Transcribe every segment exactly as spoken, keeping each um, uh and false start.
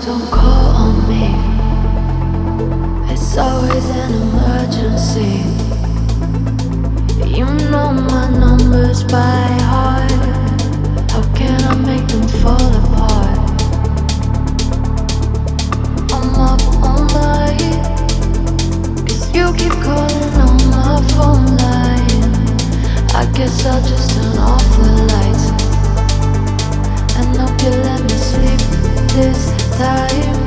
Don't call on me. It's always an emergency. You know my numbers by heart. How can I make them fall apart? I'm up all night, 'cause you keep calling on my phone line. I guess I'll just turn off the lights and hope you let me sleep this time.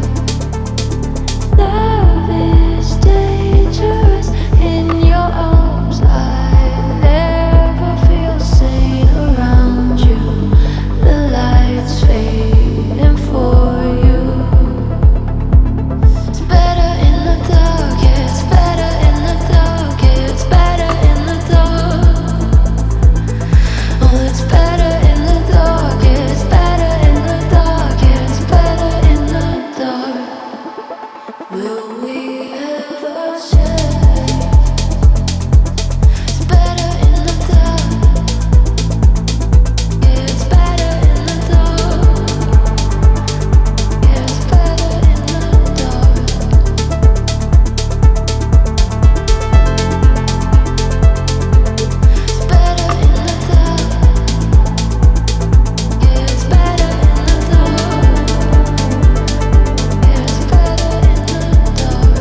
Love is dangerous in your arms. I never feel sane around you. The lights fading for you. It's better in the dark, yeah, it's better in the dark, yeah, it's better in the dark. Oh, it's better in the dark, yeah, it's better in the dark, yeah, it's better in the dark. Will we ever share? It's better in the dark, yeah, it's better in the dark, yeah, it's better in the dark. It's better in the dark, yeah, it's better in the dark, yeah, it's better in the dark.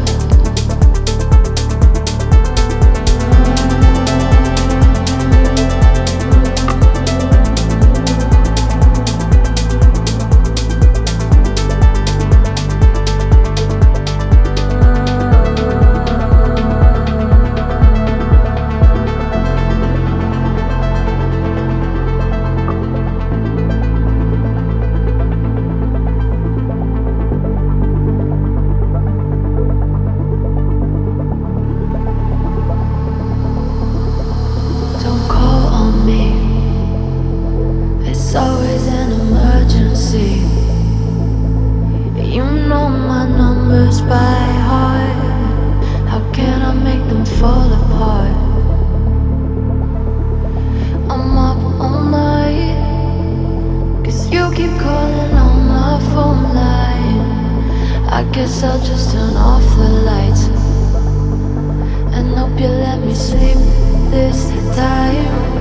Don't call on me. It's always an emergency. You know my numbers by heart. How can I make them fall apart? I'm up all night, 'cause you keep calling on my phone line. I guess I'll just turn off the lights and hope you let me sleep this time.